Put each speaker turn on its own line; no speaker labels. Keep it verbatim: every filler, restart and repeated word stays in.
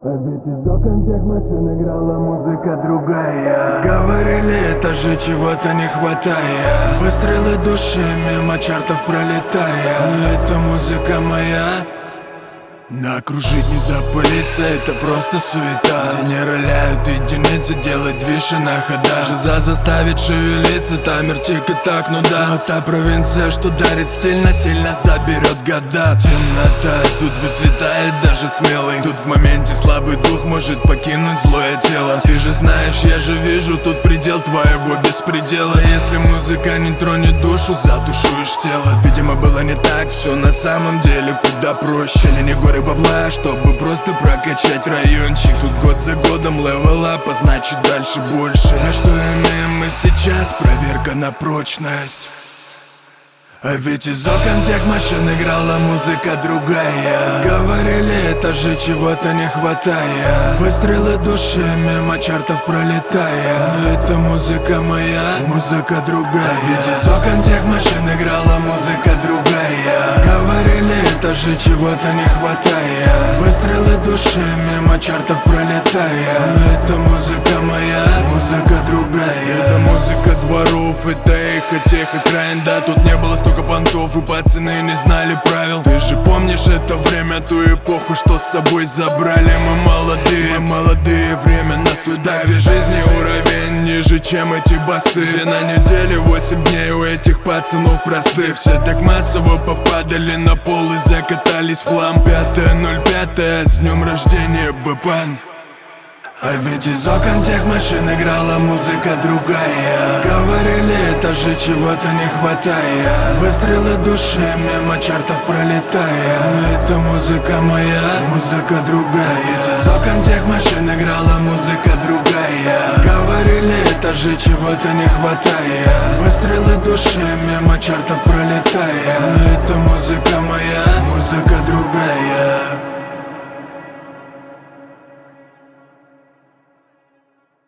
А ведь из окон тех машин играла музыка другая. Говорили, этажи чего-то не хватает. Выстрелы души мимо чартов пролетая. Но эта музыка моя. Накружить не запылиться, это просто суета. Где не роляют единицы, делать движ и на ходах. Жиза заставит шевелиться, таймер тикает так, ну да. Но та провинция, что дарит стиль, насильно заберет года. Темнота тут выцветает даже смелый. Тут в моменте слабый дух может покинуть злое тело. Ты же знаешь, я же вижу тут предел твоего беспредела. Если музыка не тронет душу, задушуешь тело. Видимо, было не так, все на самом деле куда проще. Или не горы бабла, чтобы просто прокачать райончик. Тут год за годом левел ап, а значит дальше больше. А что имеем мы сейчас? Проверка на прочность. А ведь из окон тех машин играла музыка другая. Говорили, этажи чего-то не хватает. Выстрелы души мимо чартов пролетая. Но эта музыка моя, музыка другая. А ведь из окон тех машин играла музыка другая. Говорили, этажи чего-то не хватает. Выстрелы души мимо чартов пролетая. Но эта музыка моя, музыка другая. Это музыка дворов, это эхо тех окраин. Да, тут не было столько понтов, и пацаны не знали правил. Ты же помнишь это время, ту эпоху, что с собой забрали. Мы молодые, мы молодые, время нас удавит. Жизни уровень ниже, чем эти басы. Где на неделе восемь дней у этих пацанов простых. Все так массово попадали на пол и закатались в хлам. Пятое ноль пятое, с днем рождения, Бэпан. А ведь из окон тех машин играла музыка другая. Говорили, этажи чего-то не хватает. Выстрелы души мимо чартов пролетая. Но эта музыка моя, музыка другая. Ведь из окон тех машин играла музыка другая. Говорили, этажи чего-то не хватает. Выстрелы души мимо чартов пролетая. Но эта музыка моя, музыка другая.